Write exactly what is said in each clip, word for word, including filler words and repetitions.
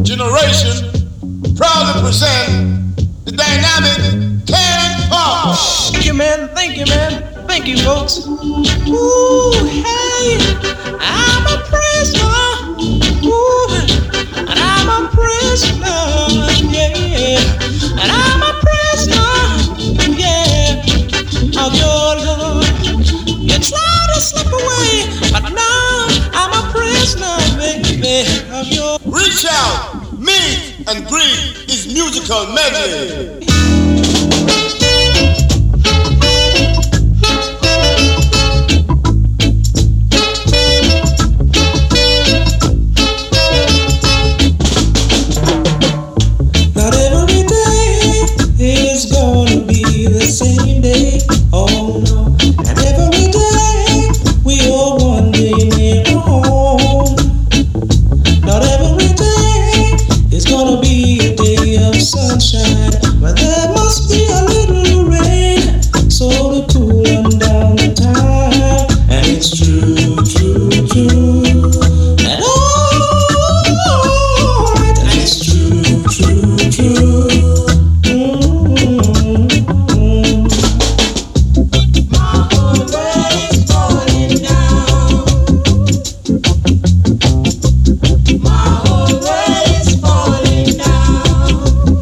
generation proudly present the dynamic Terrence Parker. Thank you, man. Thank you, man. Thank you, folks. Ooh, hey, I'm a prisoner. Ooh, and I'm a prisoner. Yeah, and I'm a prisoner. Yeah, of your love. You try to slip away, but now I'm a prisoner, baby, of your. Reach out, meet and greet is musical medley. Not every day is gonna be the same day. Oh no, and every day we all one day near home. Not every day is gonna be a day of sunshine, but there must be a little rain, so to cool them down the time. And it's true, true, true. And alright, and it's true, true, true. Mm-hmm. My whole world is falling down. My whole world is falling down.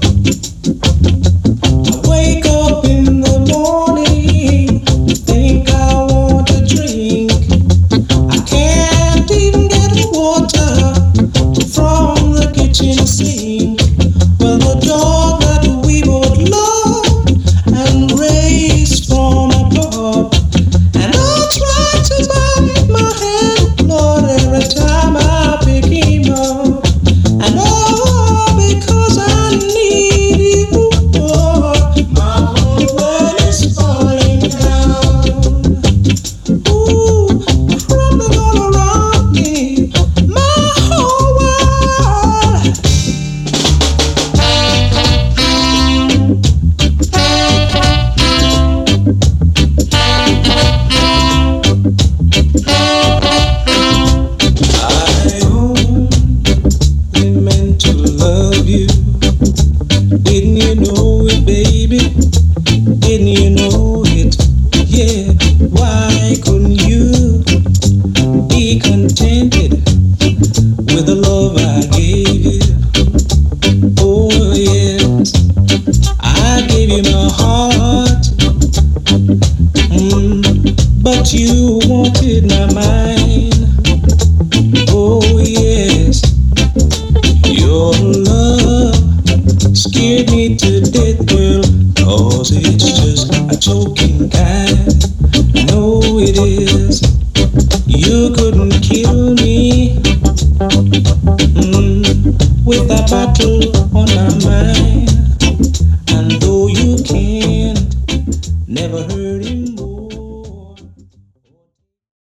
I wake up in the morning, think I want a drink. I can't even get water from the kitchen sink. Well, the dog that we both love and raised from above, and I try to bite my hand, Lord, every time I pick him up. And all because I need you, Lord. My whole world is falling down. Ooh, crumbling all around me. My whole world. I only meant to love you. Didn't you know it, baby? Didn't you know it? Yeah. Why couldn't you be contented with the love I gave you? Oh yes, I gave you my heart, mm, but you wanted my mind. Oh yes, your love scared me to death, girl, 'cause it's just a choking kind. No, it is. You couldn't kill me, mm, with that battle on my mind.